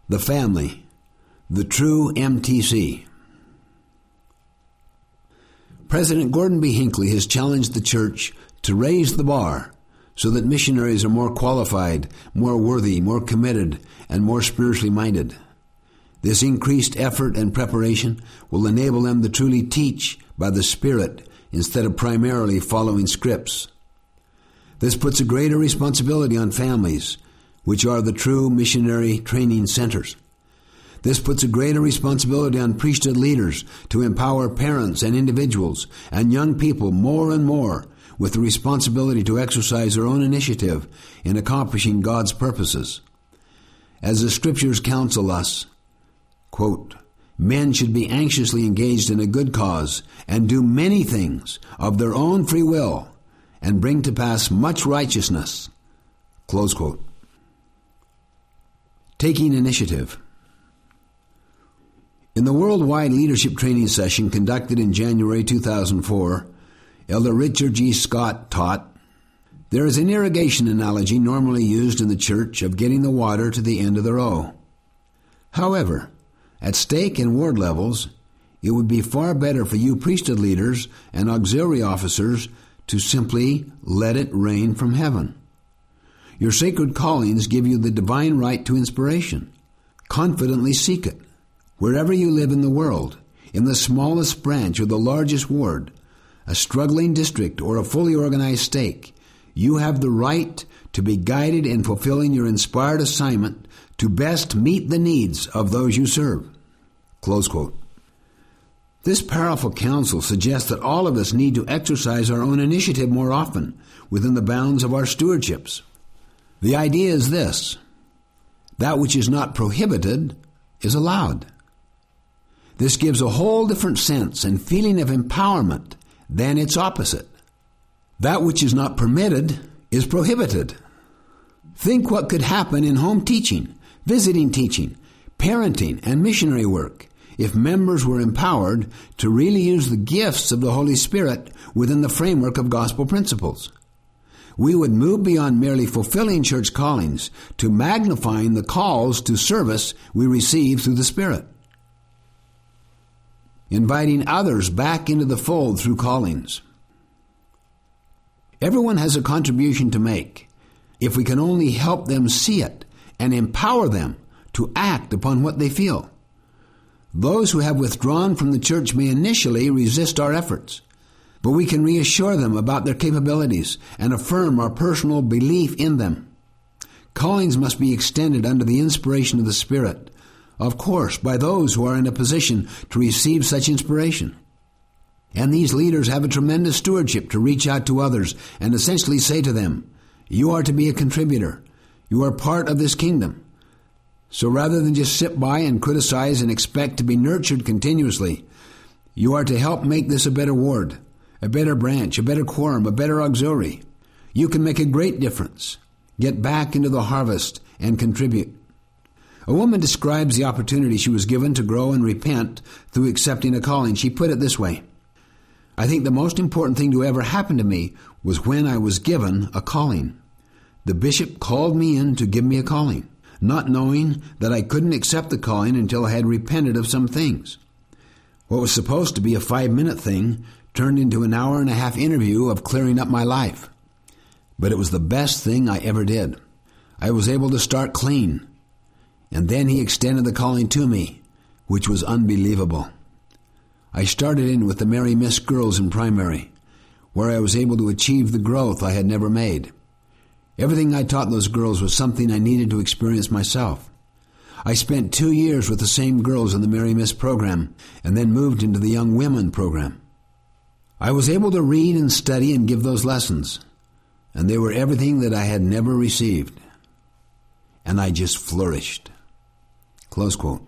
The family, the true MTC. President Gordon B. Hinckley has challenged the church to raise the bar so that missionaries are more qualified, more worthy, more committed, and more spiritually minded. This increased effort and preparation will enable them to truly teach by the Spirit instead of primarily following scripts. This puts a greater responsibility on families, which are the true missionary training centers. This puts a greater responsibility on priesthood leaders to empower parents and individuals and young people more and more with the responsibility to exercise their own initiative in accomplishing God's purposes. As the Scriptures counsel us, quote, men should be anxiously engaged in a good cause and do many things of their own free will and bring to pass much righteousness. Close quote. Taking initiative. In the worldwide leadership training session conducted in January 2004, Elder Richard G. Scott taught, there is an irrigation analogy normally used in the church of getting the water to the end of the row. However, at stake and ward levels, it would be far better for you priesthood leaders and auxiliary officers to simply let it rain from heaven. Your sacred callings give you the divine right to inspiration. Confidently seek it. Wherever you live in the world, in the smallest branch or the largest ward, a struggling district or a fully organized stake, you have the right to be guided in fulfilling your inspired assignment to best meet the needs of those you serve. Close quote. This powerful counsel suggests that all of us need to exercise our own initiative more often within the bounds of our stewardships. The idea is this: that which is not prohibited is allowed. This gives a whole different sense and feeling of empowerment than its opposite. That which is not permitted is prohibited. Think what could happen in home teaching, visiting teaching, parenting, and missionary work if members were empowered to really use the gifts of the Holy Spirit within the framework of gospel principles. We would move beyond merely fulfilling church callings to magnifying the calls to service we receive through the Spirit. Inviting others back into the fold through callings. Everyone has a contribution to make if we can only help them see it and empower them to act upon what they feel. Those who have withdrawn from the church may initially resist our efforts, but we can reassure them about their capabilities and affirm our personal belief in them. Callings must be extended under the inspiration of the Spirit, of course, by those who are in a position to receive such inspiration. And these leaders have a tremendous stewardship to reach out to others and essentially say to them, you are to be a contributor. You are part of this kingdom. So rather than just sit by and criticize and expect to be nurtured continuously, you are to help make this a better ward, a better branch, a better quorum, a better auxiliary. You can make a great difference. Get back into the harvest and contribute. A woman describes the opportunity she was given to grow and repent through accepting a calling. She put it this way: I think the most important thing to ever happen to me was when I was given a calling. The bishop called me in to give me a calling, not knowing that I couldn't accept the calling until I had repented of some things. What was supposed to be a 5-minute thing turned into an hour-and-a-half interview of clearing up my life. But it was the best thing I ever did. I was able to start clean. And then he extended the calling to me, which was unbelievable. I started in with the Mary Miss girls in primary, where I was able to achieve the growth I had never made. Everything I taught those girls was something I needed to experience myself. I spent 2 years with the same girls in the Mary Miss program and then moved into the Young Women program. I was able to read and study and give those lessons, and they were everything that I had never received. And I just flourished. Close quote.